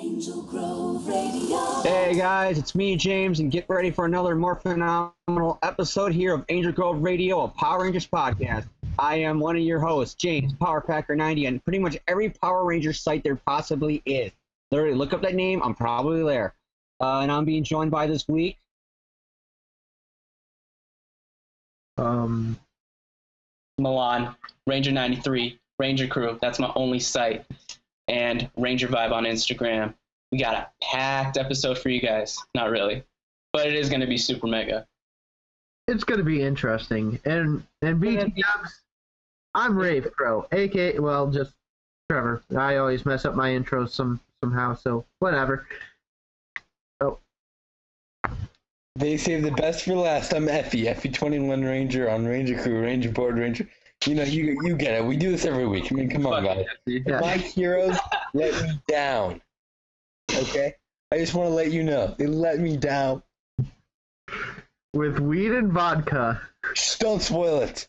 Angel Grove Radio. Hey guys, it's me, James, and get ready for another more phenomenal episode here of Angel Grove Radio, a Power Rangers podcast. I am one of your hosts, James PowerPacker90, and pretty much every Power Ranger site there possibly is. Literally, look up that name, I'm probably there. And I'm being joined by this week. Milan, Ranger 93, Ranger Crew, that's my only site, and Ranger Vibe on Instagram. We got a packed episode for you guys. Not really, but it is going to be super mega. It's going to be interesting. And BT Dubs, I'm Rafe Pro, aka, well, just Trevor. I always mess up my intros somehow, so whatever. Oh. They saved the best for last. I'm Effie21 Ranger on Ranger Crew, Ranger Board Ranger. You know, you get it. We do this every week. I mean, come on, guys. Yeah. My heroes let me down. Okay? I just want to let you know. They let me down. With weed and vodka. Just don't spoil it.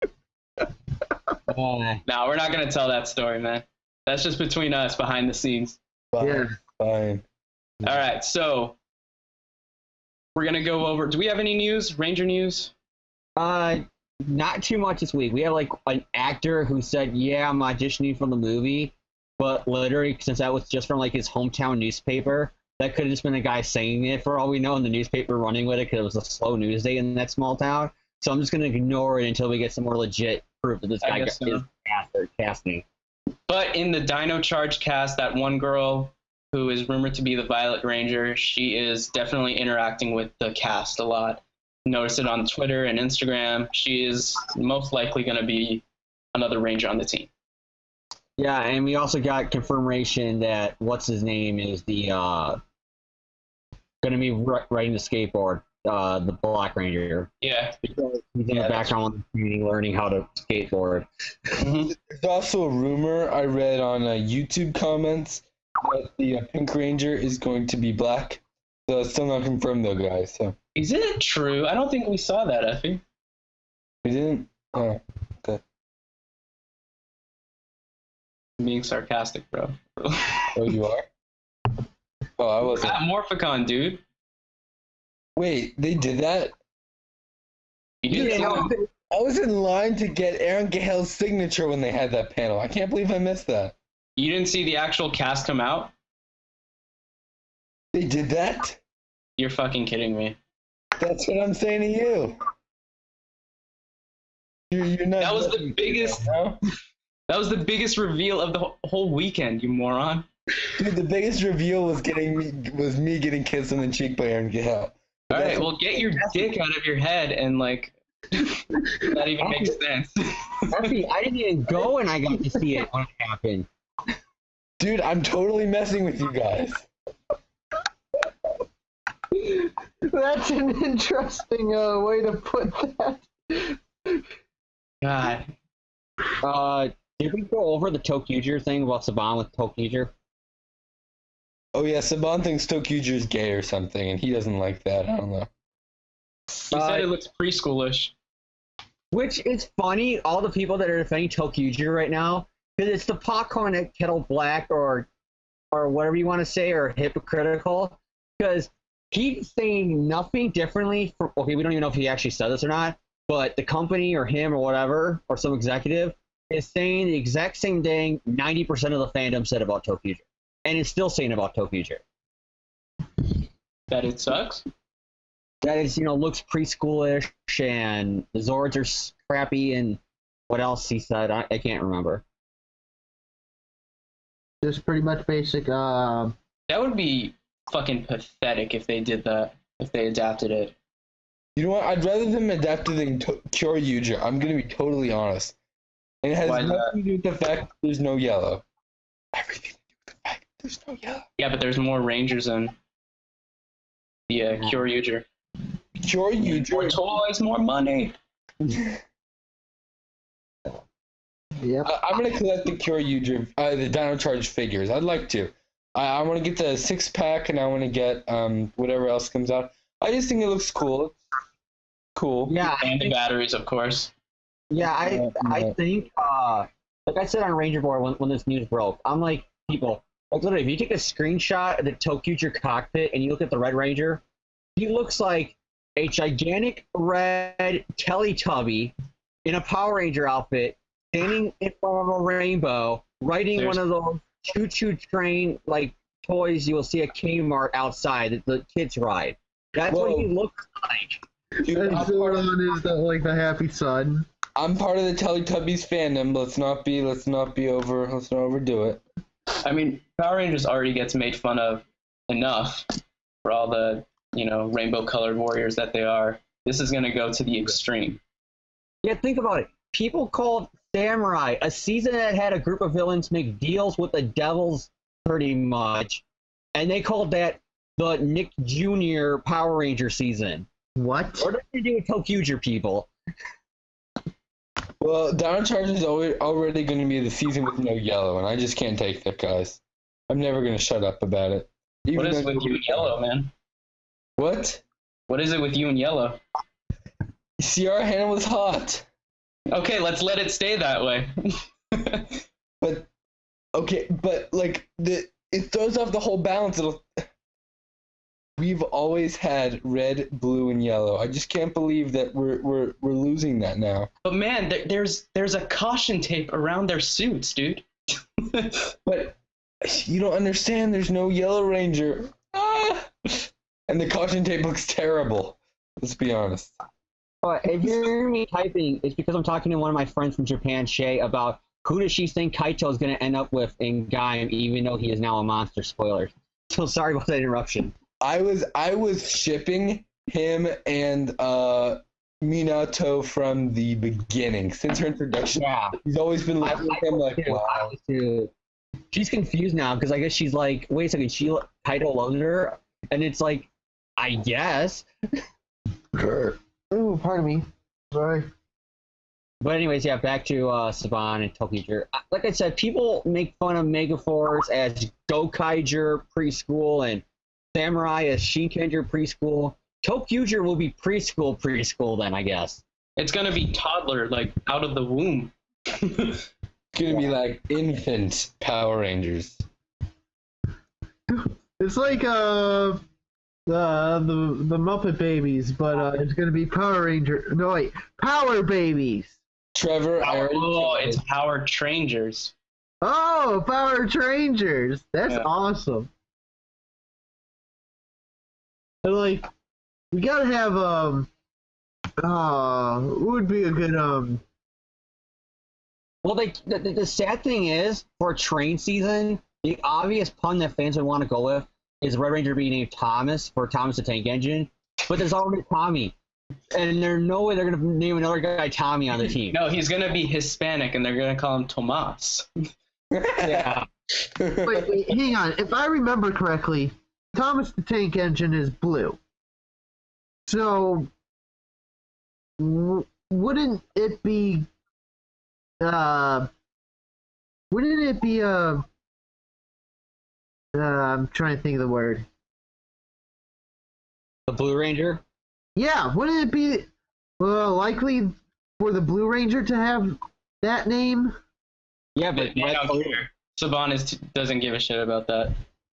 No, we're not going to tell that story, man. That's just between us, behind the scenes. Fine. Yeah. Fine. All right, so we're going to go over... Do we have any news? Ranger news? Not too much this week. We have like an actor who said, yeah, I'm auditioning for the movie, but literally, since that was just from like his hometown newspaper, that could have just been a guy saying it for all we know, and the newspaper running with it because it was a slow news day in that small town. So I'm just going to ignore it until we get some more legit proof that this guy is casting. But in the Dino Charge cast, that one girl who is rumored to be the Violet Ranger, she is definitely interacting with the cast a lot. Notice it on Twitter and Instagram. She is most likely going to be another Ranger on the team. Yeah, and we also got confirmation that what's his name is the going to be riding the skateboard, the Black Ranger. Yeah. He's in the background learning how to skateboard. Mm-hmm. There's also a rumor I read on YouTube comments that the Pink Ranger is going to be black. So it's still not confirmed though, guys. So. Is it true? I don't think we saw that, Effie. We didn't? Oh, okay. I'm being sarcastic, bro. Oh, you are? Oh, I wasn't. Morphicon, dude. Wait, they did that? You did Yeah, something. I was in line to get Aaron Cahal's signature when they had that panel. I can't believe I missed that. You didn't see the actual cast come out? They did that? You're fucking kidding me. That's what I'm saying to you. You're not. That was the biggest. No? That was the biggest reveal of the whole weekend, you moron. Dude, the biggest reveal was me getting kissed on the cheek by Aaron Cahal. All right, well, get your dick out of your head and like. That even makes sense. Effie, I didn't even go and I got to see it when it happened. Dude, I'm totally messing with you guys. That's an interesting way to put that. God. Did we go over the Tokuger thing about Saban with Tokuger? Oh yeah, Saban thinks Tokuger's gay or something, and he doesn't like that. I don't know. He said it looks preschoolish. Which is funny, all the people that are defending Tokuger right now, because it's the popcorn at Kettle Black or whatever you want to say, or hypocritical, because he's saying nothing differently. Okay, we don't even know if he actually said this or not, but the company or him or whatever, or some executive, is saying the exact same thing 90% of the fandom said about Tokuger. And is still saying about Tokuger. That it sucks? That is, looks preschoolish, and the Zords are crappy, and what else he said, I can't remember. Just pretty much basic. That would be fucking pathetic if they did that, if they adapted it. You know what? I'd rather them adapt it than Kyoryuger. I'm gonna be totally honest. And it has Why nothing to do with the fact there's no yellow. Everything to do with the fact there's no yellow. Yeah, but there's more Rangers in the Kyoryuger. More Kyoryuger. toys, more money. Yep. I'm gonna collect the Kyoryuger, the Dino Charge figures. I'd like to. I want to get the 6-pack, and I want to get whatever else comes out. I just think it looks cool. Cool. Yeah, And the batteries, of course. yeah, I think, like I said on Ranger Board when this news broke, I'm like, people, Like literally, if you take a screenshot of the ToQger cockpit and you look at the Red Ranger, he looks like a gigantic red Teletubby in a Power Ranger outfit, standing in front of a rainbow, riding one of those choo-choo train like toys you will see at Kmart outside that the kids ride. That's what he looks like. Dude, And Zordon is like the happy son. I'm part of the Teletubbies fandom. Let's not overdo it. I mean, Power Rangers already gets made fun of enough for all the, rainbow-colored warriors that they are. This is going to go to the extreme. Yeah, think about it. People called Samurai a season that had a group of villains make deals with the devils pretty much, and they called that the Nick Jr. Power Ranger season. What? What are they do with ToQger people? Well, Dino Charge is already going to be the season with no yellow, and I just can't take that, guys. I'm never going to shut up about it. What is it with you and yellow, man? What? What is it with you and yellow? Sierra Hannah was hot. Okay, let's let it stay that way. But like it throws off the whole balance. We've always had red, blue, and yellow. I just can't believe that we're losing that now. But man, there's a caution tape around their suits, dude. But you don't understand. There's no Yellow Ranger. Ah! And the caution tape looks terrible. Let's be honest. But if you hear me typing, it's because I'm talking to one of my friends from Japan, Shay, about who does she think Kaito is going to end up with in Gaim, even though he is now a monster. Spoilers. So sorry about that interruption. I was shipping him and Minato from the beginning. Since her introduction, Yeah. he's always been looking at him like, wow. She's confused now because I guess she's like, wait a second, Kaito loves her? And it's like, I guess. Oh, pardon me. Sorry. But anyways, yeah, back to Saban and ToQger. Like I said, people make fun of Megaforce as Gokaiger preschool and Samurai as Shinkenger preschool. ToQger will be preschool then, I guess. It's gonna be toddler, like out of the womb. It's gonna be like infant Power Rangers. It's like the Muppet Babies, but it's gonna be Power Ranger. No wait, Power Babies. Trevor, It's Power Trangers. Oh, Power Rangers. That's awesome. And like, we gotta have what would be a good Well, the sad thing is, for train season, the obvious pun that fans would want to go with is Red Ranger being named Thomas for Thomas the Tank Engine, but there's already Tommy, and there's no way they're going to name another guy Tommy on the team. No, he's gonna be Hispanic, and they're gonna call him Tomas. Yeah. wait, hang on. If I remember correctly, Thomas the Tank Engine is blue. So, wouldn't it be I'm trying to think of the word. The Blue Ranger? Yeah, wouldn't it be likely for the Blue Ranger to have that name? Yeah, but Saban doesn't give a shit about that.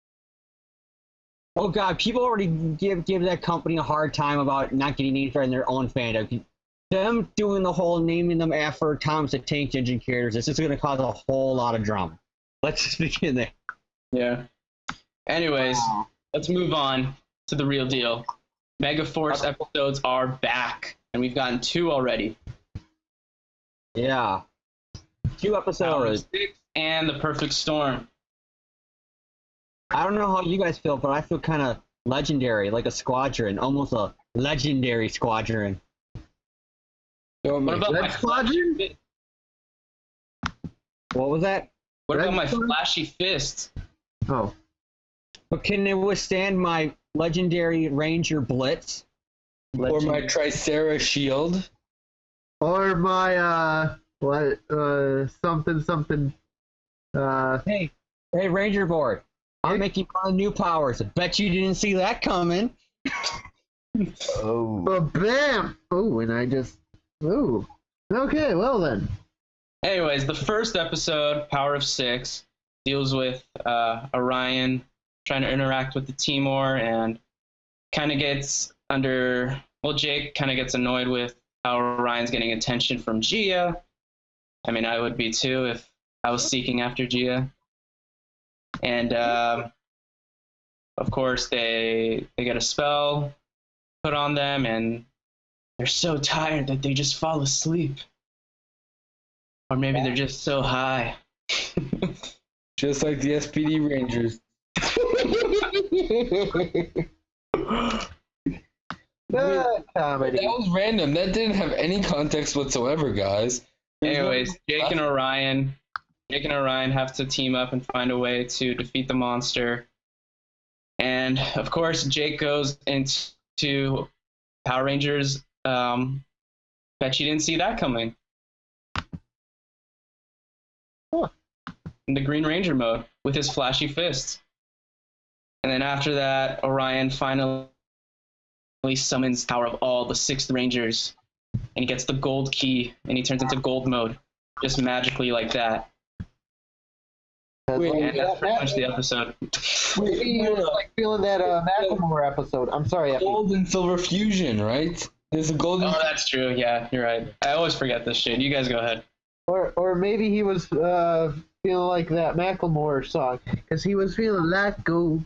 oh god, people already give that company a hard time about not getting named in their own fandom. Them doing the whole naming them after Thomas the Tank Engine characters, this is going to cause a whole lot of drama. Let's just begin there. Yeah. Anyways, let's move on to the real deal. Megaforce episodes are back, and we've gotten 2 already. Yeah. 2 episodes. 6 and The Perfect Storm. I don't know how you guys feel, but I feel kind of legendary, like a squadron, almost a legendary squadron. What about Red my Squadron? flashy, What was that? what Red about my Squadron? flashy fists? Oh. But can it withstand my legendary Ranger Blitz? Or my Tricera shield. Or my something. Hey, Ranger Board. I'm making fun of new powers. I bet you didn't see that coming. Oh. Bam! Oh, and I just. Ooh. Okay, well then. Anyways, the first episode, Power of 6, deals with Orion trying to interact with the Timor, and kind of gets Jake kind of gets annoyed with how Orion's getting attention from Gia. I mean, I would be too if I was seeking after Gia. And of course, they get a spell put on them, and they're so tired that they just fall asleep. Or maybe they're just so high. Just like the SPD Rangers. Comedy. That was random. That didn't have any context whatsoever, guys. Anyways, Jake and Orion have to team up and find a way to defeat the monster. And of course, Jake goes into Power Rangers. Bet you didn't see that coming. In the Green Ranger mode with his flashy fists. And then after that, Orion finally summons power of all the 6th Rangers, and he gets the gold key, and he turns into gold mode, just magically like that. Wait, And that's pretty much the episode. Maybe it was like feeling that Macklemore episode. I'm sorry, Effie. Gold and silver fusion, right? There's a golden. Oh, that's true. Yeah, you're right. I always forget this shit. You guys go ahead. Or maybe he was feeling like that Macklemore song, because he was feeling like gold.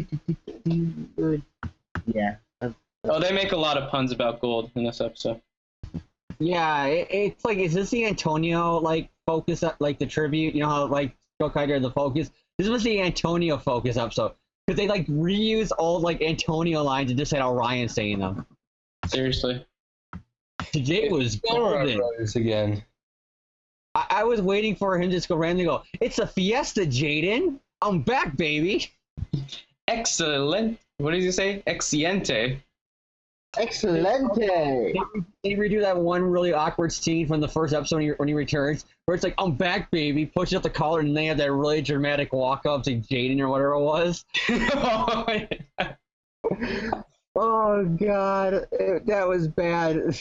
Yeah. Oh, they make a lot of puns about gold in this episode. Yeah, it's like, is this the Antonio like focus, like the tribute? You know how like Gokaiger the focus. This was the Antonio focus episode because they like reuse old like Antonio lines and just had Orion saying them. Seriously. Jake was Samurai golden. Brothers again. I was waiting for him to just go randomly go, "It's a fiesta, Jaden. I'm back, baby." Excellent. What did you say? Exciente. Excelente. They redo that one really awkward scene from the first episode when he returns, where it's like, "I'm back, baby," pushes up the collar, and they have that really dramatic walk up to Jaden or whatever it was. Oh God, that was bad.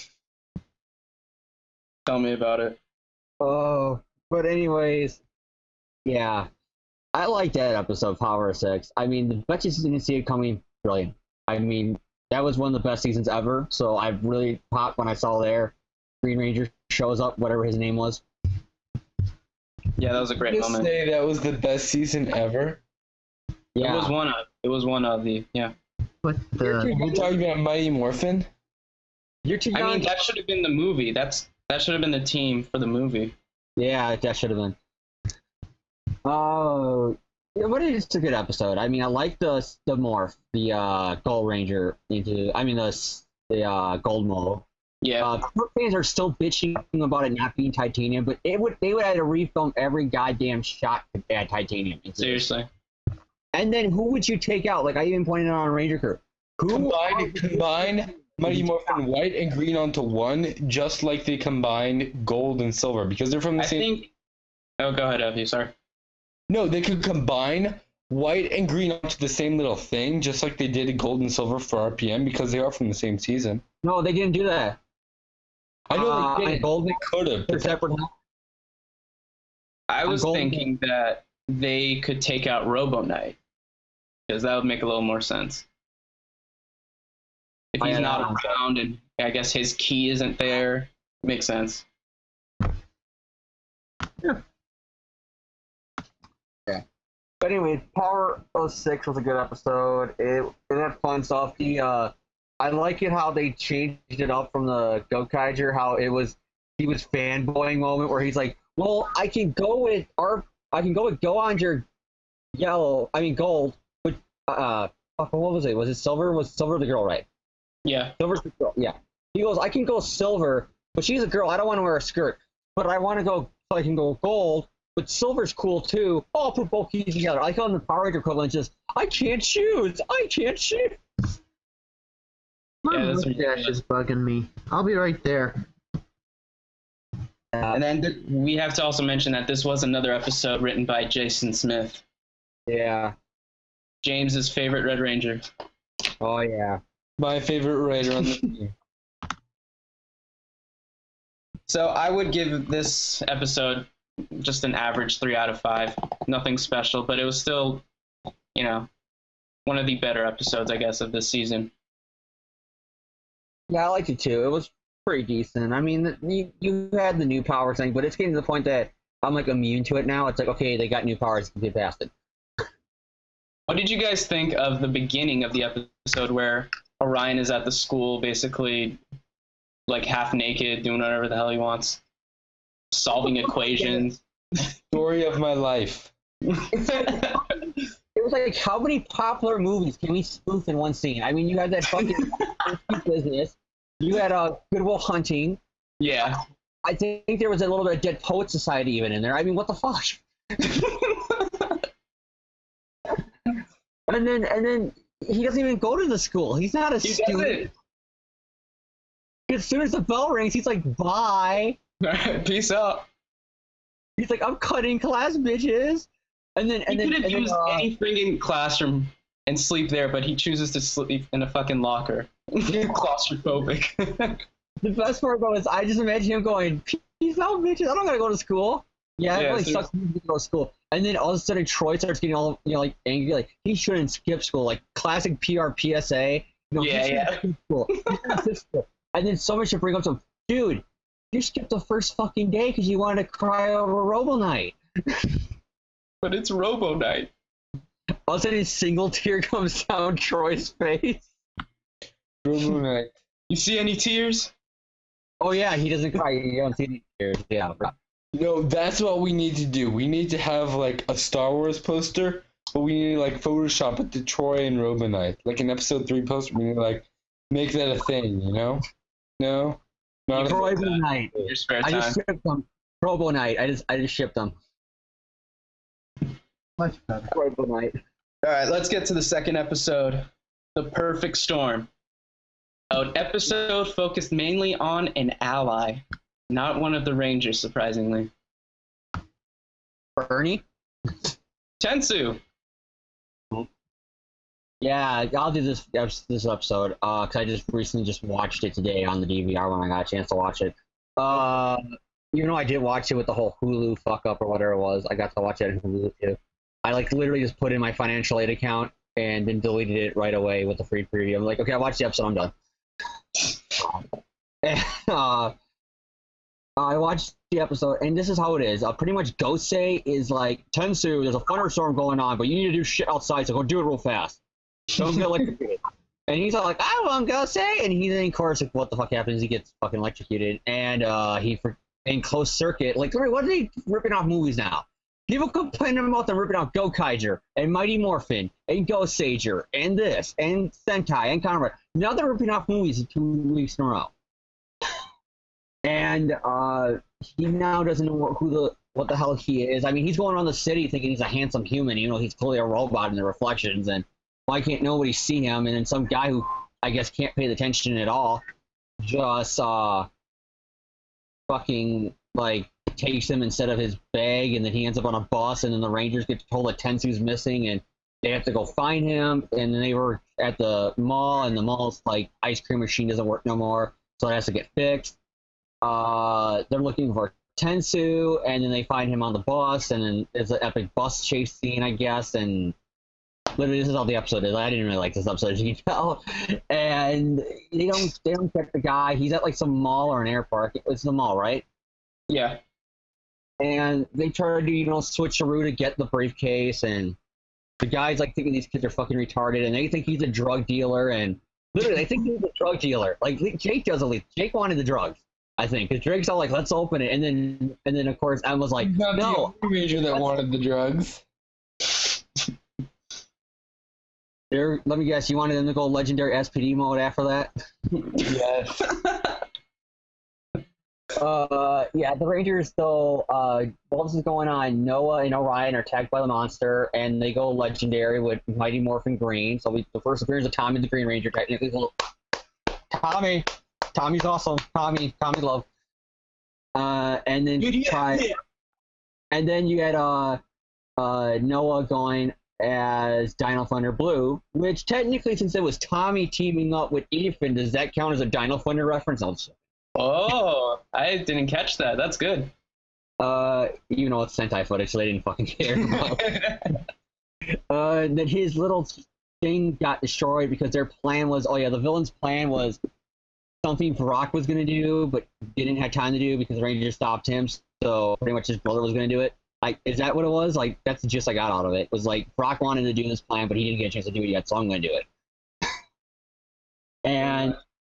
Tell me about it. Oh, but anyways, yeah, I like that episode, Power of 6. I mean, the bet you didn't see it coming, brilliant. I mean, that was one of the best seasons ever. So I really popped when I saw there Green Ranger shows up, whatever his name was. Yeah, that was a great Just moment. say that was the best season ever. Yeah, It was one of the, yeah. What the? We're talking about Mighty Morphin. you're too young. I mean, that should have been the movie. That should have been the team for the movie. Yeah, that should have been. Oh, yeah, but it's a good episode. I mean, I like the morph, the Gold Ranger into. I mean, the Gold Mole. Yeah. Fans are still bitching about it not being titanium, but they would have to refilm every goddamn shot to add titanium. into it. Seriously. And then who would you take out? Like I even pointed out on Ranger Crew. Who Combine Mighty Morphin white and green onto one, just like they combine gold and silver, because they're from the I same. think. Oh, go ahead, Effie. Sorry. No, they could combine white and green onto the same little thing, just like they did in gold and silver for RPM, because they are from the same season. No, they didn't do that. I know they and did. Gold They could have. they're separate. I was Golden- thinking that they could take out Robo Knight, because that would make a little more sense. If he's not around and I guess his key isn't there, makes sense. But anyway, Power 06 was a good episode. It had fun stuff. I like it how they changed it up from the Gokaiger, how he was fanboying moment where he's like, "Well, I can go with Goanger gold, but what was it? Was it silver? Was silver the girl, right? Yeah. Silver's the girl, yeah. He goes, I can go silver, but she's a girl. I don't want to wear a skirt, but I want to go. So I can go gold, but silver's cool too. Oh, I'll put both keys together. I call them the Power Ranger equivalent. Just I can't choose. I can't choose. My Yeah, that's mustache is bugging me. I'll be right there. And then we have to also mention that this was another episode written by Jason Smith, Yeah. James's favorite Red Ranger. Oh yeah. My favorite writer on the team. So I would give this episode just an average 3 out of 5. Nothing special, but it was still, you know, one of the better episodes, I guess, of this season. Yeah, I liked it too. It was pretty decent. I mean, you had the new power thing, but it's getting to the point that I'm like immune to it now. It's like, okay, they got new powers, get past it. What did you guys think of the beginning of the episode where Orion is at the school, basically like half naked, doing whatever the hell he wants, solving equations? Story of my life. It was like, how many popular movies can we spoof in one scene? I mean, you had that fucking business. You had Good Will Hunting. Yeah. I think there was a little bit of Dead Poet Society even in there. I mean, what the fuck? and then he doesn't even go to the school. He's not a He student. As soon as the bell rings, he's like, bye. Peace out. He's like, I'm cutting class, bitches. And then He could have used any friggin' classroom and sleep there, but he chooses to sleep in a fucking locker. Claustrophobic. The best part though is I just imagine him going, peace out, bitches. I'm not gonna go to school. Yeah, it really sucks to go to school. And then all of a sudden Troy starts getting all like angry, like he shouldn't skip school, like classic PR PSA. He shouldn't skip school. He shouldn't skip school. And then someone should bring up to him, dude, you skipped the first fucking day because you wanted to cry over Robo Night. But it's Robo Night. All of a sudden a single tear comes down Troy's face. Robo Night. You see any tears? Oh yeah, he doesn't cry. You don't see any tears. Yeah. No, that's what we need to do. We need to have like a Star Wars poster, but we need to like Photoshop it to Troy and Robo Night. Like an episode 3 poster, we need to like make that a thing, you know? No? Not Robo Night. Your spare I time. just shipped them. Robo Night. I just shipped them. Much better. Robo Night. All right, let's get to the second episode, The Perfect Storm. An episode focused mainly on an ally, not one of the Rangers, surprisingly. Bernie? Tensu. Yeah, I'll do this episode because I just recently just watched it today on the DVR when I got a chance to watch it. Even though I did watch it with the whole Hulu fuck up or whatever it was, I got to watch it on Hulu too. I like literally just put in my financial aid account and then deleted it right away with the free preview. I'm like, okay, I watched the episode, I'm done. I watched the episode, and this is how it is. Pretty much Gosei is like, Tensu, there's a thunderstorm going on, but you need to do shit outside, so go do it real fast. Don't get electrocuted. And he's all like, I won't Gosei! And he then, of course, like, what the fuck happens? He gets fucking electrocuted, and in closed circuit, like, what are they ripping off movies now? People complaining about them ripping off Gokaiger, and Mighty Morphin, and Goseiger, and this, and Sentai, and Conrad. Now they're ripping off movies 2 weeks in a row. And he now doesn't know what the hell he is. I mean, he's going around the city thinking he's a handsome human, you know, he's clearly a robot in the reflections, and why can't nobody see him? And then some guy who, I guess, can't pay attention at all, just fucking, like, takes him instead of his bag, and then he ends up on a bus, and then the Rangers get told that Tensu's missing, and they have to go find him, and then they were at the mall, and the mall's, like, ice cream machine doesn't work no more, so it has to get fixed. They're looking for Tensu, and then they find him on the bus, and then there's an epic bus chase scene, I guess, and literally this is how the episode is. I didn't really like this episode, as you can tell. And they don't get the guy. He's at like some mall or an airport. It's the mall, right? Yeah. And they try to, you know, switcheroo to get the briefcase, and the guy's like thinking these kids are fucking retarded, and they think he's a drug dealer, and literally they think he's a drug dealer. Like Jake doesn't leave. Jake wanted the drugs, I think, because Drake's all like, "Let's open it," and then of course Emma's like, Not "No." the Ranger that wanted the drugs. Let me guess, you wanted them to go legendary SPD mode after that? Yes. Yeah, the Rangers, though, while this is going on, Noah and Orion are attacked by the monster, and they go legendary with Mighty Morphin Green. So the first appearance of Tommy the Green Ranger, technically. Tommy's awesome. Tommy love. And then and then you had Noah going as Dino Thunder Blue, which technically, since it was Tommy teaming up with Ethan, does that count as a Dino Thunder reference? Oh, I didn't catch that. That's good. You know, it's Sentai footage, so they didn't fucking care. That his little thing got destroyed because their plan was, the villain's plan was something Brock was going to do, but didn't have time to do because the Rangers stopped him. So pretty much his brother was going to do it. Like, is that what it was? Like, that's the gist I got out of it. It was like Brock wanted to do this plan, but he didn't get a chance to do it yet, so I'm going to do it. And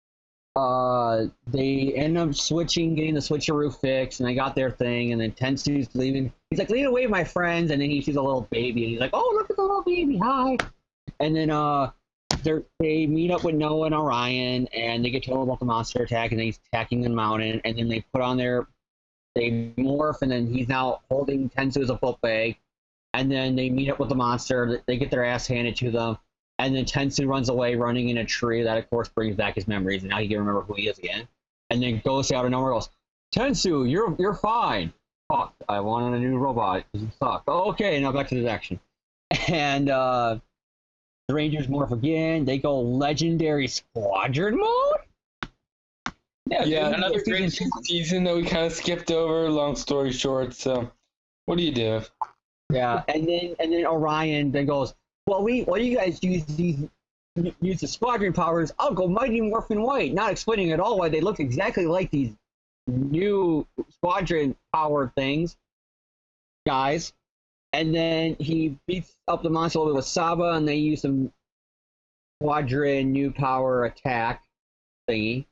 they end up getting the switcheroo fixed, and they got their thing, and then Tensu's leaving. He's like, lead away, my friends, and then he sees a little baby, and he's like, oh, look at the little baby, hi. And then they meet up with Noah and Orion, and they get told about the monster attack, and he's attacking the mountain, and then they put on they morph, and then he's now holding Tensu as a book bag, and then they meet up with the monster, they get their ass handed to them, and then Tensu runs away running in a tree. That, of course, brings back his memories, and now he can remember who he is again. And then Ghost out of nowhere goes, Tensu, you're fine. Fuck, I wanted a new robot. You suck. Oh, okay, now back to the action. And the Rangers morph again. They go legendary squadron mode. Yeah, dude, another great season that we kind of skipped over. Long story short, so what do you do? Yeah, and then Orion then goes, well, why do you guys use the squadron powers? I'll go Mighty Morphin White, not explaining at all why they look exactly like these new squadron power things, guys. And then he beats up the monster a little bit with Saba, and they use some squadron new power attack thingy.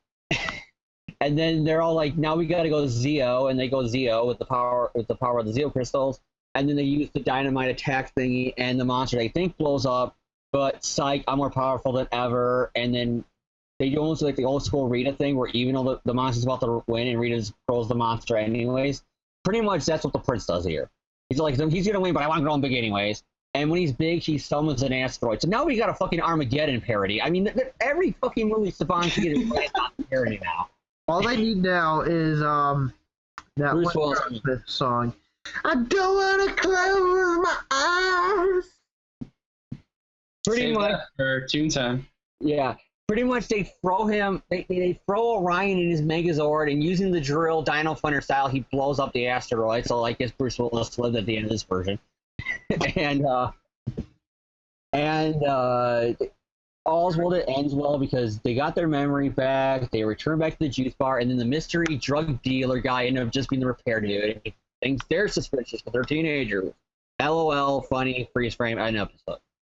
And then they're all like, now we gotta go Zeo, and they go Zeo with the power of the Zeo crystals. And then they use the dynamite attack thingy, and the monster they think blows up. But psych, I'm more powerful than ever. And then they do almost like the old school Rita thing, where even though the monster's about to win, and Rita controls the monster anyways. Pretty much that's what the Prince does here. He's like, he's gonna win, but I want to grow him big anyways. And when he's big, he summons an asteroid. So now we got a fucking Armageddon parody. I mean, every fucking movie Saban's getting a parody now. All they need now is that Bruce one Willis. Smith song. I don't want to close my eyes. Pretty Save much that for Toontown. Yeah, pretty much they throw him, they throw Orion in his Megazord, and using the drill Dino Thunder style, he blows up the asteroid. So I guess Bruce Willis lived at the end of this version. and all's well that ends well because they got their memory back, they return back to the juice bar, and then the mystery drug dealer guy ended up just being the repair dude. He thinks they're suspicious because they're teenagers. LOL, funny, freeze frame, an episode.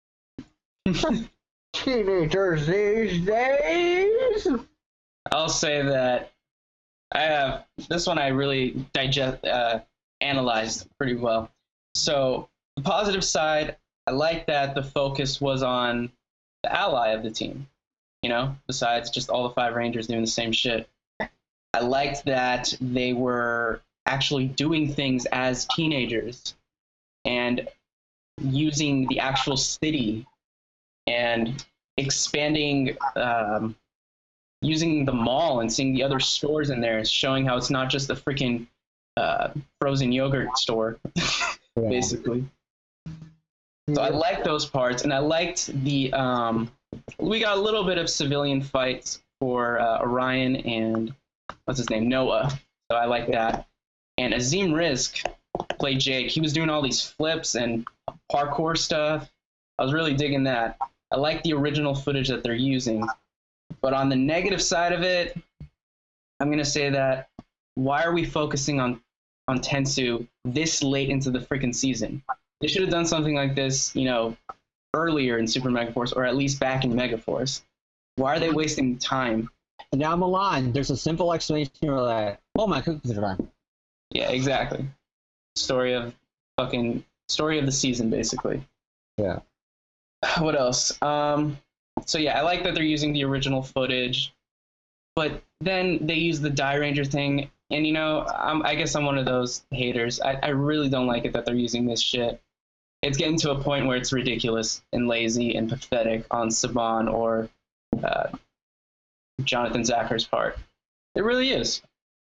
Teenagers these days. I'll say that I have this one I really analyzed pretty well. So the positive side, I like that the focus was on the ally of the team, besides just all the 5 Rangers doing the same shit. I liked that they were actually doing things as teenagers and using the actual city and expanding, using the mall and seeing the other stores in there, showing how it's not just a freaking frozen yogurt store, basically. So I liked those parts, and I liked the we got a little bit of civilian fights for Orion and what's his name, Noah. So I like that. And Azim Rizk played Jake. He was doing all these flips and parkour stuff. I was really digging that. I like the original footage that they're using. But on the negative side of it, I'm gonna say that why are we focusing on Tensu this late into the freaking season? They should have done something like this, earlier in Super Megaforce, or at least back in Megaforce. Why are they wasting time? Now Milan, there's a simple explanation for that. Oh, my cookies are done. Yeah, exactly. Story of the season, basically. Yeah. What else? So yeah, I like that they're using the original footage, but then they use the Die Ranger thing, and I guess I'm one of those haters. I really don't like it that they're using this shit. It's getting to a point where it's ridiculous and lazy and pathetic on Saban or Jonathan Zachar's part. It really is.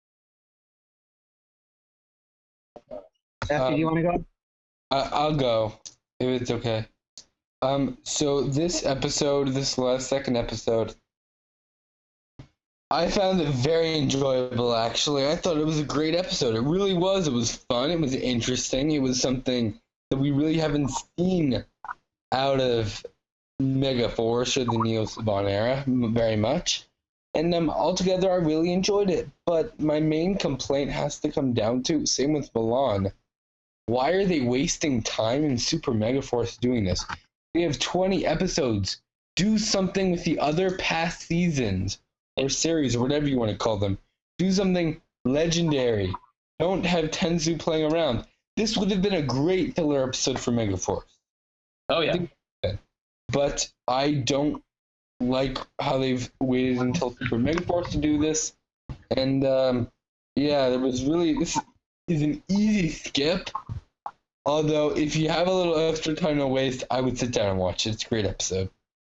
After, do you want to go? I'll go if it's okay. So this second episode, I found it very enjoyable, actually. I thought it was a great episode. It really was. It was fun. It was interesting. It was something that we really haven't seen out of Megaforce or the Neo Saban era very much. And altogether, I really enjoyed it. But my main complaint has to come down to, same with Milan. Why are they wasting time in Super Megaforce doing this? We have 20 episodes. Do something with the other past seasons or series or whatever you want to call them. Do something legendary. Don't have Tenzu playing around. This would have been a great filler episode for Megaforce. Oh yeah. But I don't like how they've waited until Super Megaforce to do this. And yeah, there was really, this is an easy skip. Although if you have a little extra time to waste, I would sit down and watch it. It's a great episode.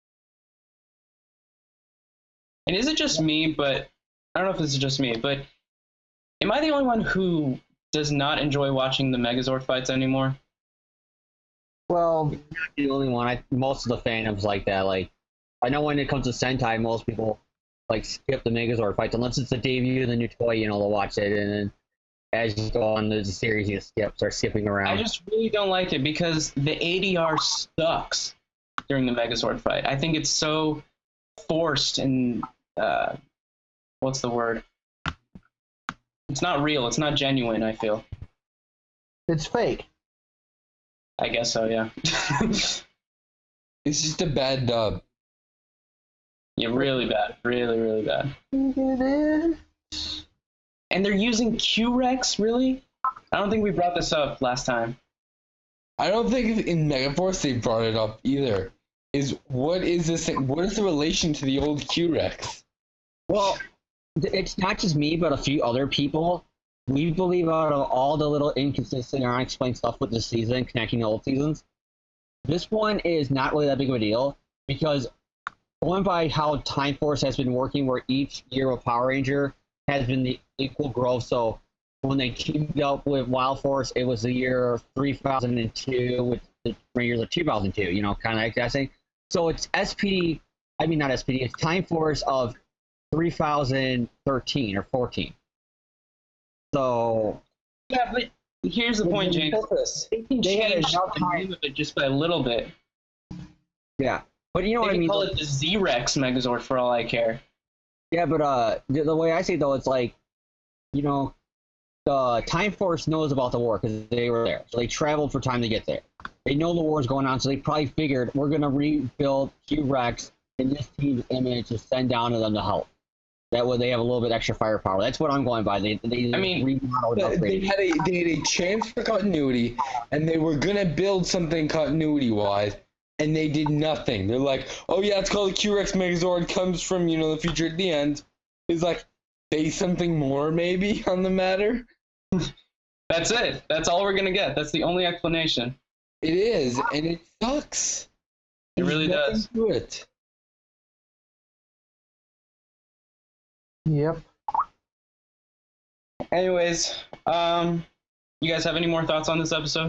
And is it just me, but I don't know if this is just me, but am I the only one who does not enjoy watching the Megazord fights anymore? Well, you're not the only one. Most of the fandoms like that. Like, I know when it comes to Sentai, most people like skip the Megazord fights unless it's the debut of the new toy. You know, they'll watch it, and then as you go on the series, you start skipping around. I just really don't like it because the ADR sucks during the Megazord fight. I think it's so forced and what's the word? It's not real. It's not genuine, I feel. It's fake. I guess so, yeah. It's just a bad dub. Yeah, really bad. Really, really bad. And they're using Q-Rex, really? I don't think we brought this up last time. I don't think in Megaforce they brought it up either. What is this thing? What is the relation to the old Q-Rex? Well, it's not just me, but a few other people. We believe out of all the little inconsistent or unexplained stuff with this season, connecting to old seasons, this one is not really that big of a deal because going by how Time Force has been working, where each year of Power Ranger has been the equal growth. So when they teamed up with Wild Force, it was the year 3002 with the Rangers of 2002. You know, kind of like that thing. So it's SPD. I mean, not SPD. It's Time Force of 3013 or 14. So Yeah, but here's the point, James. They can They had change enough the time. name of it just by a little bit. yeah, but you know They what I can mean. call it the Z-Rex Megazord for all I care. Yeah, but the way I see it though, it's like, you know, the Time Force knows about the war because they were there, so they traveled for time to get there. They know the war's going on, so they probably figured we're gonna rebuild Q-Rex in this team's image to send down to them to help. That way they have a little bit extra firepower. That's what I'm going by. They I mean, remodeled and They upgraded. had a chance for continuity, and they were gonna build something continuity-wise, and they did nothing. They're like, oh yeah, it's called the Q-Rex Megazord, comes from, you know, the future at the end. It's like, say something more maybe on the matter? That's it. That's all we're gonna get. That's the only explanation. It is, and it sucks. It really There's nothing does. to it. Yep. Anyways, you guys have any more thoughts on this episode?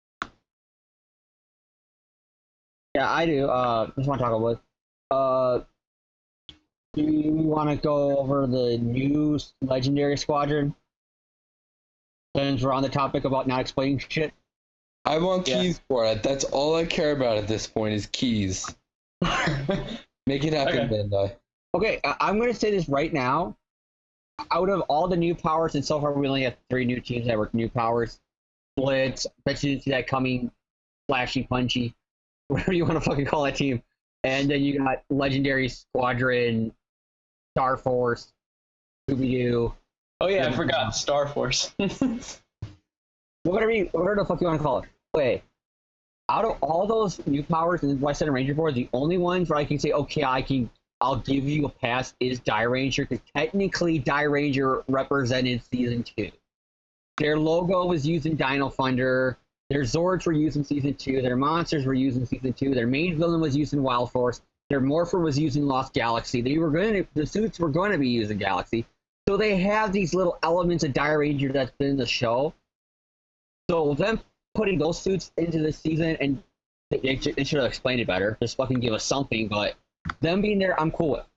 Yeah, I do. Just want to talk about. Do you want to go over the new Legendary Squadron? Since we're on the topic about not explaining shit. I want Yeah. keys for it. That's all I care about at this point is keys. Make it happen, Okay. Bandai. Okay, I'm going to say this right now. Out of all the new powers, and so far we only have 3 new teams that were new powers. Blitz, bet you didn't see that coming, Flashy, Punchy, whatever you want to fucking call that team. And then you got Legendary Squadron, Star Force, Scooby-Doo, Oh yeah, I forgot. Star Force. whatever the fuck you want to call it. Wait, out of all those new powers in the West Center Ranger board, the only ones where I can say, okay, I'll give you a pass is Die Ranger, because technically Die Ranger represented Season 2. Their logo was used in Dino Thunder, their Zords were used in Season 2, their monsters were used in Season 2, their main villain was used in Wild Force, their Morpher was used in Lost Galaxy, the suits were going to be used in Galaxy. So they have these little elements of Die Ranger that's been in the show. So them putting those suits into this season, and they should have explained it better, just fucking give us something, but them being there, I'm cool with.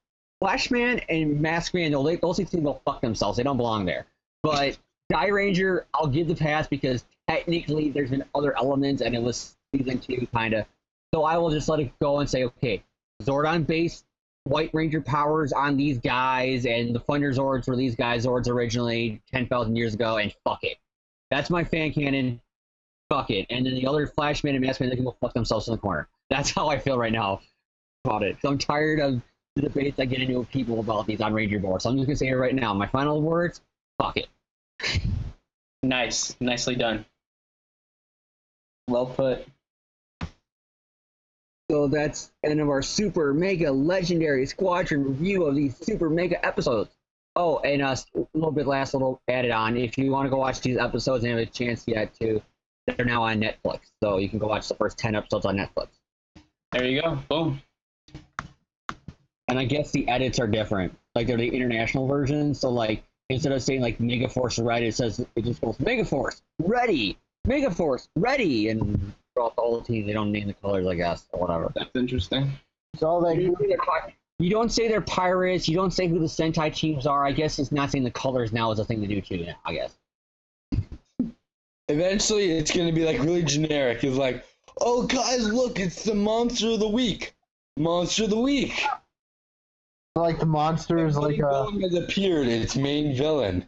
Flashman and Maskman, those two things will fuck themselves. They don't belong there. But Die Ranger, I'll give the pass because technically there's been other elements and it was season 2 kind of. So I will just let it go and say, okay, Zordon based White Ranger powers on these guys, and the Thunder Zords were these guys' Zords originally 10,000 years ago, and fuck it. That's my fan canon. Fuck it. And then the other Flashman and Maskman, they can go fuck themselves in the corner. That's how I feel right now about it. So I'm tired of the debates I get into with people about these on Ranger boards. So I'm just going to say it right now. My final words, fuck it. Nice. Nicely done. Well put. So that's the end of our Super Mega Legendary Squadron review of these Super Mega episodes. Oh, and a little bit added on. If you want to go watch these episodes and have a chance yet to, they're now on Netflix. So you can go watch the first 10 episodes on Netflix. There you go. Boom. And I guess the edits are different. Like they're the international version. So like instead of saying like Megaforce Red, it just goes Megaforce Ready, Megaforce Ready, and throughout the whole team they don't name the colors, I guess, or whatever. That's interesting. It's all that. You don't say they're pirates. You don't say who the Sentai teams are. I guess it's not saying the colors now is a thing to do too. I guess. Eventually, it's going to be like really generic. It's like, oh guys, look, it's the Monster of the Week. Monster of the Week. Like the monster is like a. Villain has appeared. Its main villain.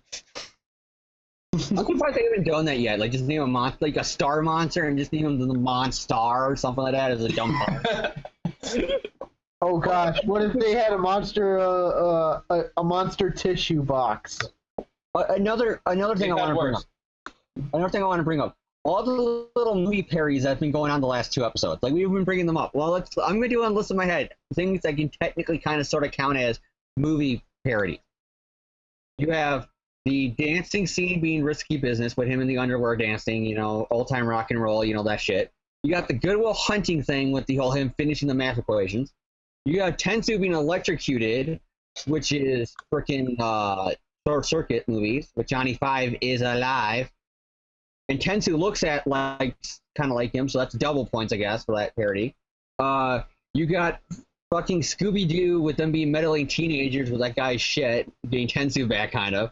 I'm surprised they haven't done that yet. Like just name a monster, like a star monster, and just name them the Monstar or something like that as a dumb title. Oh gosh, what if they had a monster, a monster tissue box? Another thing I want to bring up. Another thing I want to bring up. All the little movie parodies that have been going on the last 2 episodes. Like we've been bringing them up. Well, I'm gonna do on the list in my head things that can technically kind of sort of count as movie parody. You have the dancing scene being Risky Business with him in the underwear dancing, old time rock and roll, that shit. You got the Goodwill Hunting thing with the whole him finishing the math equations. You got Tensu being electrocuted, which is freaking Short Circuit movies, with Johnny Five is alive. And Tensu looks at kind of like him, so that's double points, I guess, for that parody. You got fucking Scooby-Doo with them being meddling teenagers with that guy's shit, being Tensu back, kind of.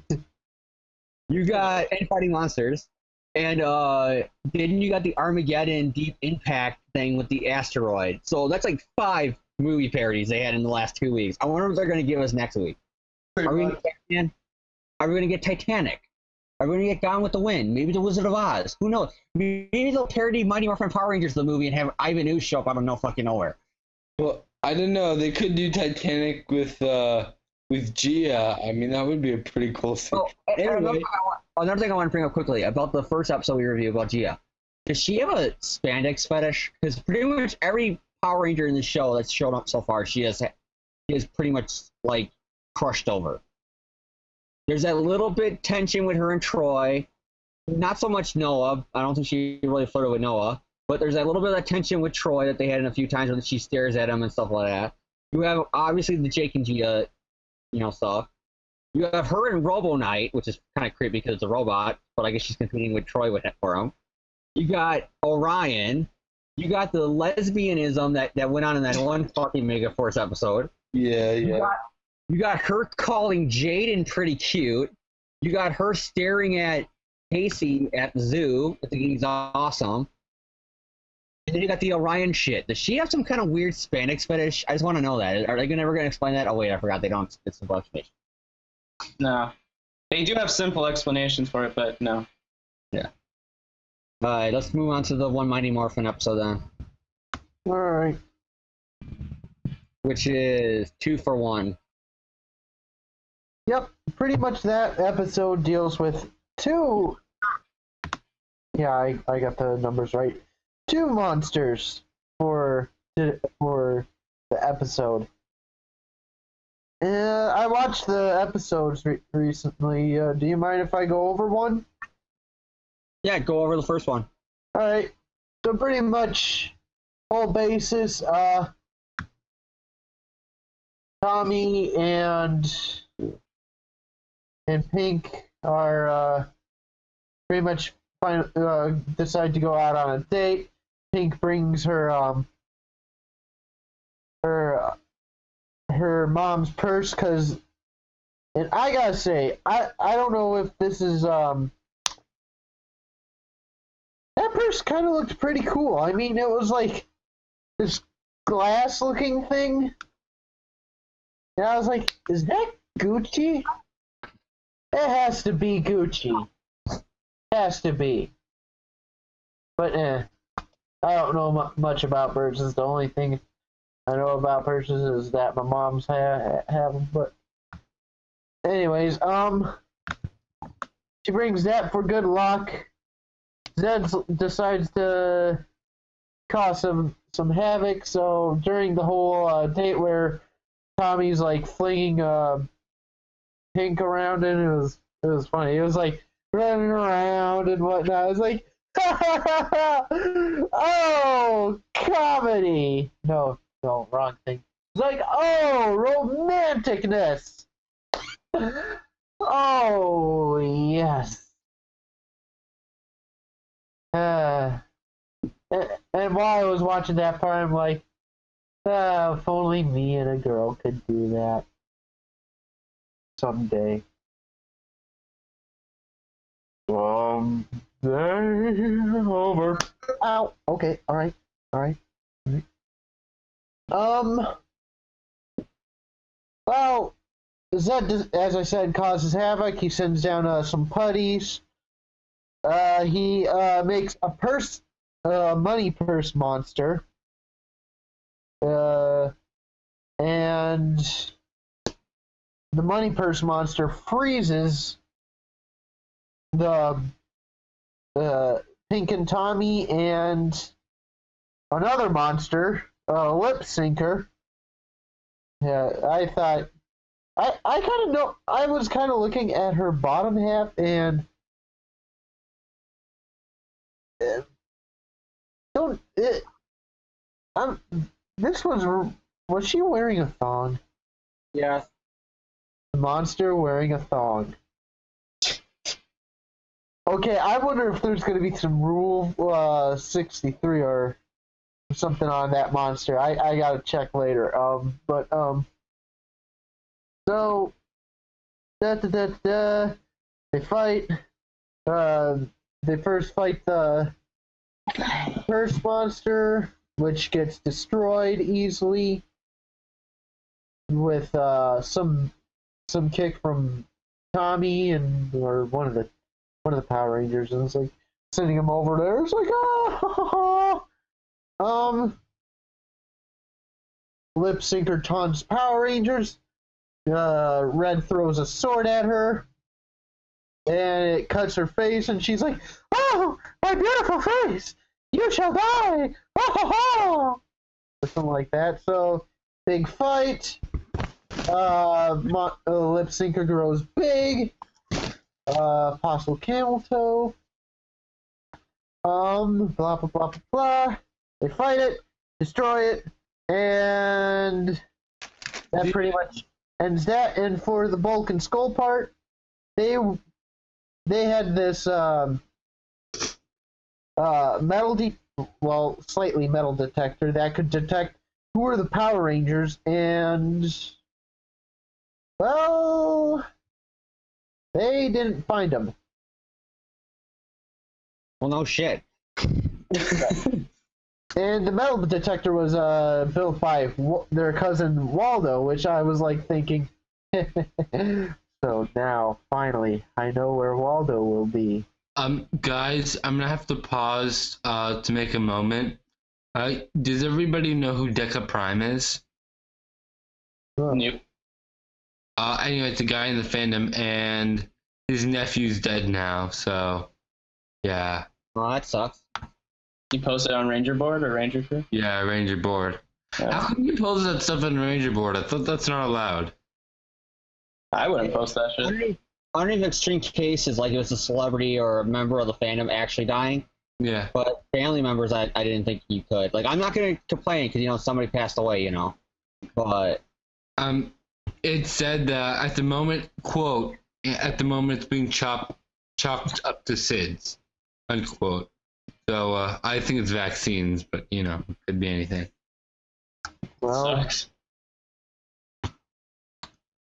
You got and fighting monsters. And then you got the Armageddon Deep Impact thing with the asteroid. So that's like 5 movie parodies they had in the last 2 weeks. I wonder what they're going to give us next week. Are we going to get Titanic? Are we going to get Gone with the Wind? Maybe The Wizard of Oz? Who knows? Maybe they'll parody Mighty Morphin Power Rangers the movie and have Ivan Ooze show up out of no fucking nowhere. Well, I don't know. They could do Titanic with Gia. I mean, that would be a pretty cool thing. Oh, anyway. Another thing I want to bring up quickly about the first episode we reviewed about Gia. Does she have a spandex fetish? Because pretty much every Power Ranger in the show that's shown up so far, she is pretty much like crushed over. There's that little bit tension with her and Troy. Not so much Noah. I don't think she really flirted with Noah. But there's that little bit of that tension with Troy that they had in a few times when she stares at him and stuff like that. You have obviously the Jake and Gia, stuff. You have her and Robo Knight, which is kind of creepy because it's a robot, but I guess she's competing with Troy for him. You got Orion. You got the lesbianism that went on in that one fucking Megaforce episode. Yeah. You got her calling Jaden pretty cute. You got her staring at Casey at the zoo, thinking he's awesome. And then you got the Orion shit. Does she have some kind of weird Spandex fetish? I just want to know that. Are they ever going to explain that? Oh, wait, I forgot. They don't. It's simple explanation. No. They do have simple explanations for it, but no. Yeah. All right, let's move on to the one Mighty Morphin episode then. All right. Which is 2 for 1. Yep, pretty much that episode deals with 2. Yeah, I got the numbers right. 2 monsters for the episode. I watched the episodes recently. Do you mind if I go over one? Yeah, go over the first one. All right. So pretty much, whole basis. Tommy and Pink are pretty much decide to go out on a date. Pink brings her her mom's purse because, and I gotta say, I don't know if this is that purse kind of looked pretty cool. I mean, it was like this glass looking thing, and I was like, is that Gucci? It has to be Gucci. Has to be. But I don't know much about purses. The only thing I know about purses is that my mom's have them. But anyways, she brings that for good luck. Zed decides to cause some havoc. So during the whole date where Tommy's like flinging Pink around, and it was funny. It was like running around and whatnot. It was like, oh, comedy. No, wrong thing. It's like, oh, romanticness. Oh, yes. And while I was watching that part, I'm like, if only me and a girl could do that someday. Over. Ow. Okay. All right. Well, Zed, as I said, causes havoc. He sends down some putties. He makes a money purse monster. And the money purse monster freezes the Pink and Tommy and another monster, Lip Sinker. Yeah, I thought I kind of know. I was kind of looking at her bottom half, and don't it. This was she wearing a thong? Yeah. The monster wearing a thong. Okay, I wonder if there's going to be some Rule 63 or something on that monster. I got to check later. So they fight. They first fight the first monster, which gets destroyed easily with some kick from Tommy or one of the Power Rangers, and it's like sending him over there. It's like, Lip Sinker taunts Power Rangers. Red throws a sword at her, and it cuts her face, and she's like, "Oh, my beautiful face! You shall die!" Or something like that. So, big fight. Lip Sinker grows big. Possible camel toe. Blah blah blah blah blah. They fight it, destroy it, and that pretty much ends that. And for the bulk and skull part, they had this slightly metal detector that could detect who were the Power Rangers, and well, they didn't find them. Well, no shit. And the metal detector was built by their cousin Waldo, which I was like thinking, so now finally I know where Waldo will be. Guys, I'm gonna have to pause to make a moment. Does everybody know who Deca Prime is? Nope. Anyway, it's a guy in the fandom, and his nephew's dead now, so yeah. Well, that sucks. You posted on Ranger Board or Ranger Crew? Yeah, Ranger Board. Yeah. How come you post that stuff on Ranger Board? I thought that's not allowed. I wouldn't post that shit. Underneath extreme cases, like it was a celebrity or a member of the fandom actually dying. Yeah. But family members, I didn't think you could. Like, I'm not going to complain because, somebody passed away, But it said that at the moment, quote, at the moment it's being chopped up to SIDS, unquote. So I think it's vaccines, but it could be anything. Well, Sucks.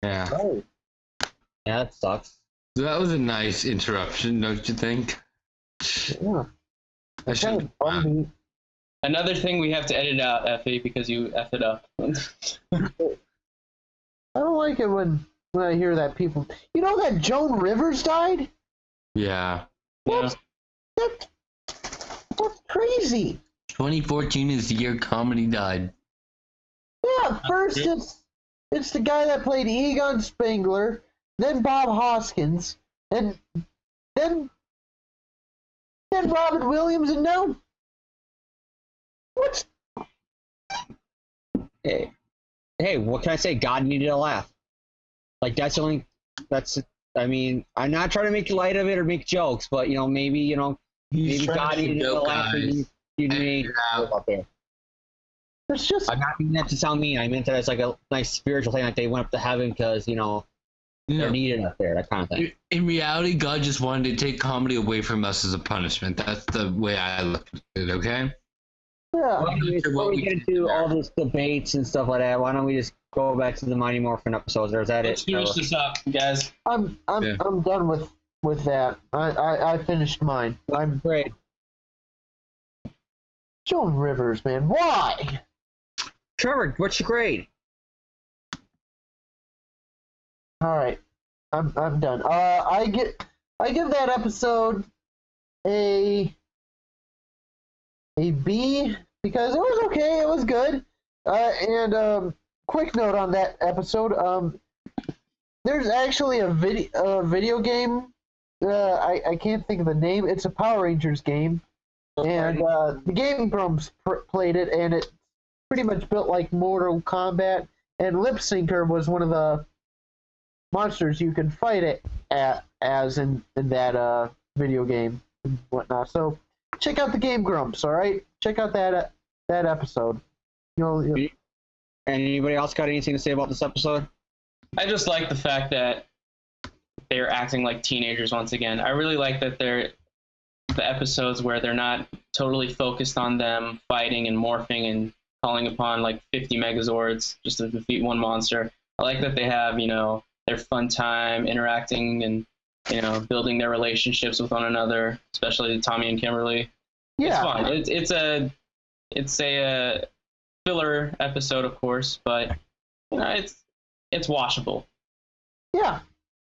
Yeah. Oh. Yeah, that sucks. So that was a nice interruption, don't you think? Yeah. I should. Another thing we have to edit out, Effie, because you F it up. I don't like it when I hear that people. You know that Joan Rivers died? Yeah. Yeah. That's crazy. 2014 is the year comedy died. Yeah, first it's the guy that played Egon Spengler, then Bob Hoskins, and then Robin Williams, and now what's Hey, what can I say? God needed a laugh. Like I mean, I'm not trying to make light of it or make jokes, but maybe He's trying God to needed a joke, laugh. guys. You made out there. it's just I'm not meaning that to sound mean. I meant that as like a nice spiritual thing, like they went up to heaven because No. they're needed up there, that kind of thing. In reality, God just wanted to take comedy away from us as a punishment. That's the way I look at it, okay? yeah. Anyways, before we get into all this debates and stuff like that, why don't we just go back to the Mighty Morphin episodes? Or is that Let's it? finish this up, guys. I'm Yeah. done with that. I finished mine. I'm Great. Joan Rivers, man. Why? Trevor, what's your grade? All right, I'm done. I give that episode a B because it was okay. It was good. And quick note on that episode. There's actually a video game. I can't think of the name. It's a Power Rangers game, and the Game Grumps played it, and it pretty much built like Mortal Kombat. And Lip Syncer was one of the monsters you can fight it as in that video game and whatnot. So check out the Game Grumps, all right? Check out that episode. You'll Anybody else got anything to say about this episode? I just like the fact that they're acting like teenagers once again. I really like that they're the episodes where they're not totally focused on them fighting and morphing and calling upon like 50 Megazords just to defeat one monster. I like that they have, their fun time interacting and, building their relationships with one another, especially Tommy and Kimberly. It's yeah. fun. It's a filler episode, of course, but it's watchable. Yeah.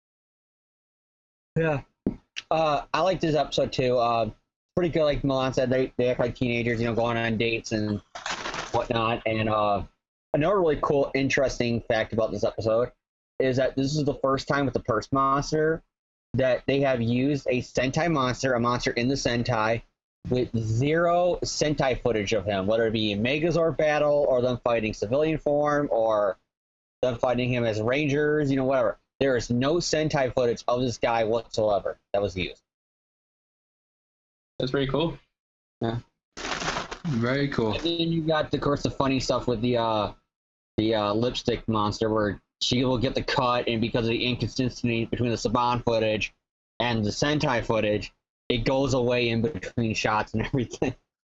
Yeah. I like this episode too. Pretty good, like Milan said, they act like teenagers, going on dates and whatnot. And another really cool, interesting fact about this episode is that this is the first time with the Purse Monster that they have used a Sentai monster, a monster in the Sentai, with 0 Sentai footage of him, whether it be a Megazord battle or them fighting civilian form or them fighting him as Rangers, whatever. There is no Sentai footage of this guy whatsoever that was used. That's pretty cool. Yeah. Very cool. And then you got, of course, the funny stuff with the lipstick monster where she will get the cut, and because of the inconsistency between the Saban footage and the Sentai footage, it goes away in between shots and everything.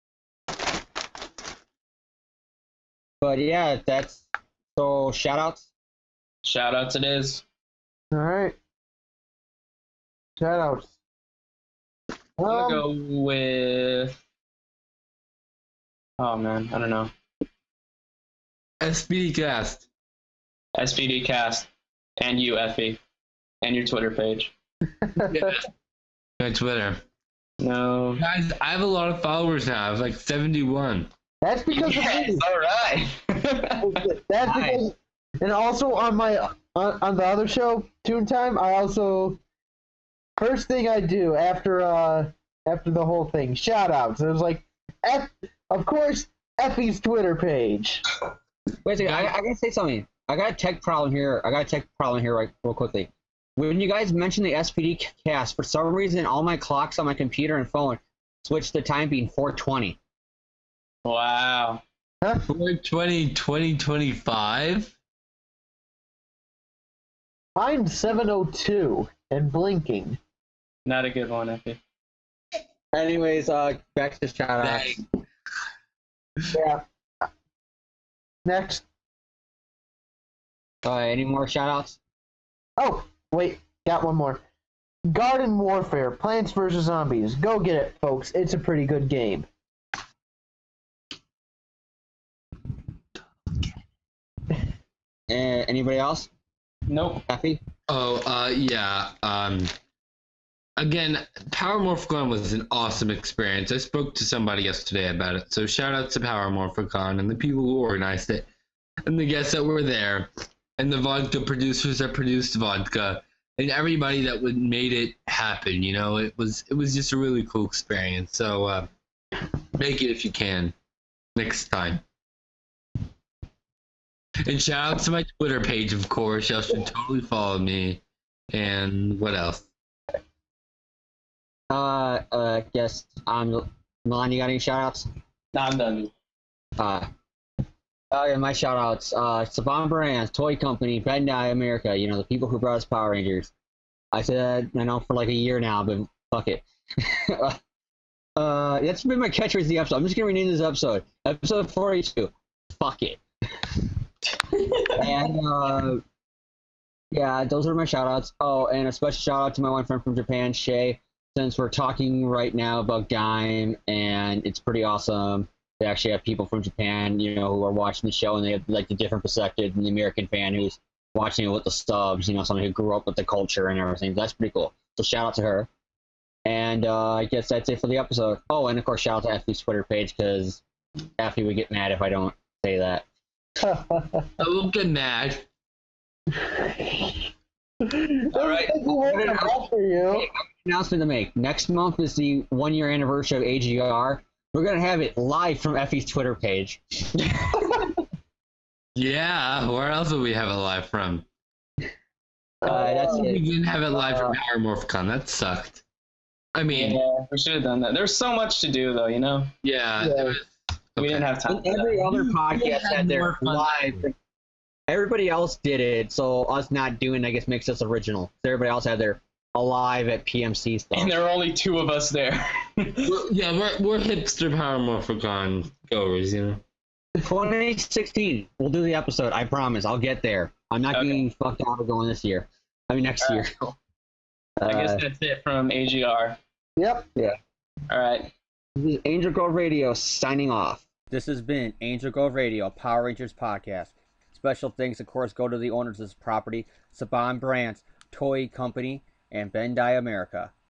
But yeah, so shout-outs. Shout-outs it is. All right. Shout outs. I'm gonna go with. Oh man, I don't know. SPD Cast. SPD Cast, and you, Effie, and your Twitter page. Yeah. My Twitter. No. Guys, I have a lot of followers now. I have like 71. That's because of me. All right. That's because, and also on my on the other show, Toon Time, I also first thing I do after the whole thing, shout outs. It was like of course Effie's Twitter page. Wait a second, I gotta say something. I got a tech problem here. Right, real quickly. When you guys mentioned the SPD cast, for some reason, all my clocks on my computer and phone switched the time being 4:20. Wow. 4/20, 2025? I'm 7:02 and blinking. Not a good one, Effie. Anyways, back to shout outs. Yeah. Next. Any more shout outs? Oh, wait, got one more. Garden Warfare, Plants vs. Zombies. Go get it, folks. It's a pretty good game. Anybody else? Nope. Happy? Oh, yeah. Again, Power Morphicon was an awesome experience. I spoke to somebody yesterday about it, so shout out to Power Morphicon and the people who organized it, and the guests that were there, and the vodka producers that produced vodka, and everybody that made it happen. You know, it was just a really cool experience. So make it if you can next time. And shout out to my Twitter page, of course. Y'all should totally follow me. And what else? Guess Milan, you got any shout-outs? Nah, I'm done. Yeah, my shout-outs. Saban Brands, Toy Company, Bandai America, you know, the people who brought us Power Rangers. I said, I know, for like a year now, but fuck it. That's been my catchphrase of the episode. I'm just gonna rename this episode. Episode 42. Fuck it. And, yeah, those are my shout-outs. Oh, and a special shout-out to my one friend from Japan, Shay, since we're talking right now about Gaim, and it's pretty awesome. They actually have people from Japan, you know, who are watching the show, and they have like the different perspective than the American fan who's watching it with the subs, you know, someone who grew up with the culture and everything. That's pretty cool. So shout out to her. And I guess that's it for the episode. Oh, and of course, shout out to Effie's Twitter page, because Effie would get mad if I don't say that. I will get mad. All right. For you. Announcement to make. Next month is the 1-year anniversary of AGR. We're going to have it live from Effie's Twitter page. Yeah, where else would we have it live from? That's We it. didn't have it live from Power Morphicon. That sucked. I mean, Yeah, we should have done that. There's so much to do, though, you know? yeah. Yeah. It was, We didn't have time. And every other podcast had their live. Everybody else did it, so us not doing, I guess, makes us original. So everybody else had their alive at PMC stuff. And there were only 2 of us there. Yeah, we're hipster Power Morphicon goers, you know. 2016, we'll do the episode. I promise. I'll get there. I'm not Okay. getting fucked out of going this year. I mean, next year. I guess that's it from AGR. Yep. All right. This is Angel Grove Radio signing off. This has been Angel Grove Radio, Power Rangers podcast. Special thanks, of course, go to the owners of this property, Saban Brands, Toy Company, and Bandai America.